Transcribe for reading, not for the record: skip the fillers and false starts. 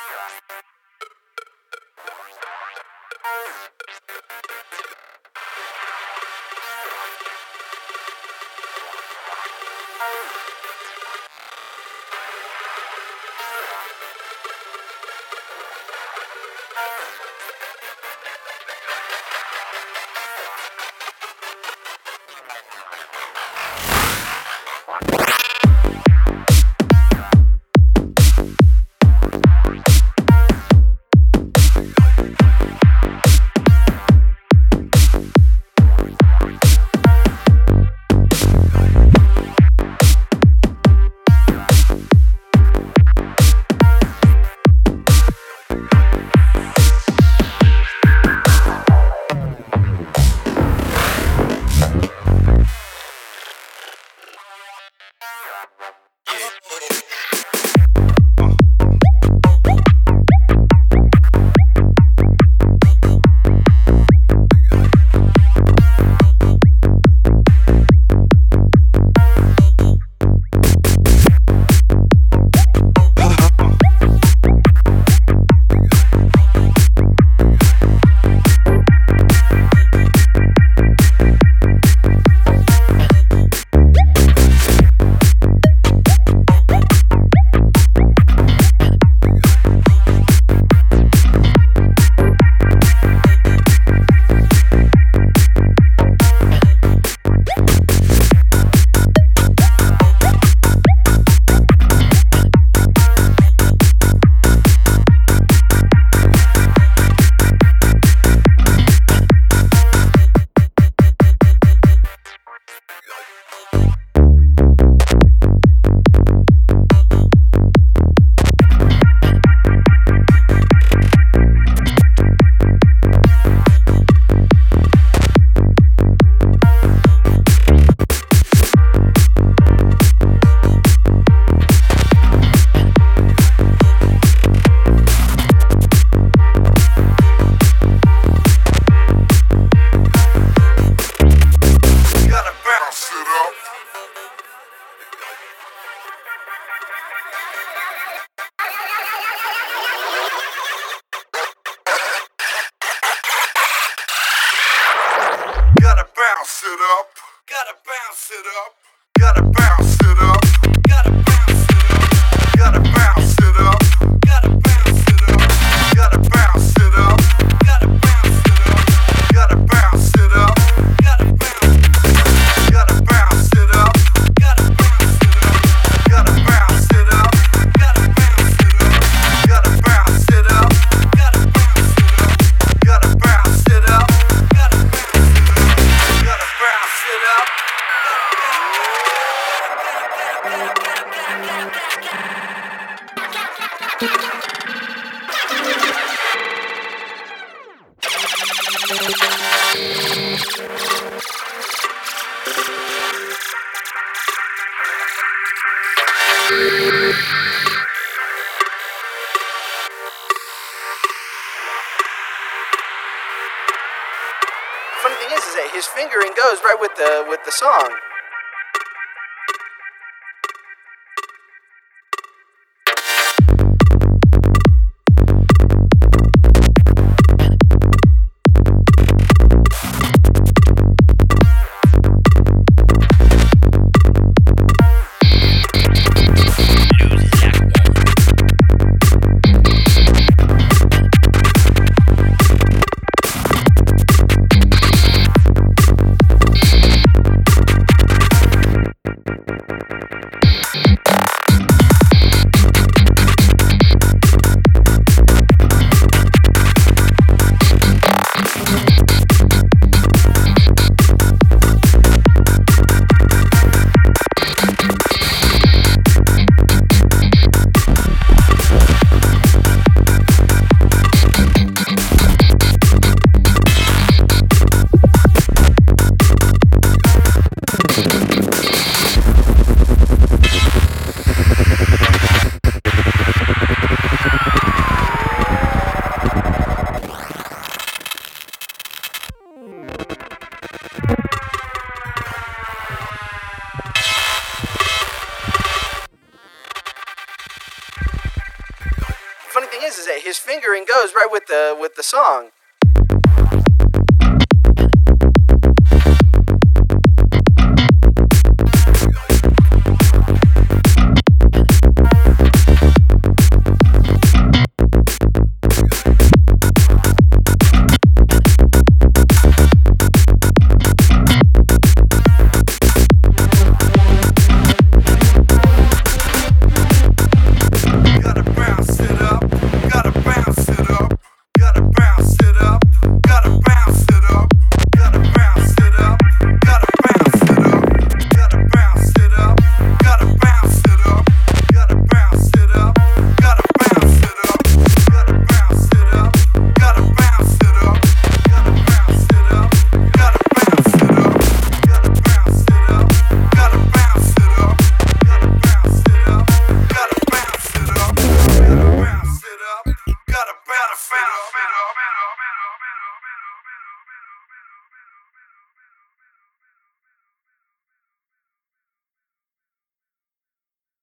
bounce it up. Gotta bounce it up. Gotta bounce it up. Gotta bounce it up. Gotta bounce it up. Gotta bounce it up. Gotta bounce it up. Gotta bounce it up. Gotta bounce it up. Gotta bounce it up. Gotta bounce it up. Gotta bounce it up. Gotta bounce it up. Gotta bounce it up. Gotta bounce it up. Gotta bounce it up. Gotta bounce it up. Gotta bounce it up. Funny thing is that his fingering goes right with the song. is that his fingering goes right with the song. Gotta bounce it up.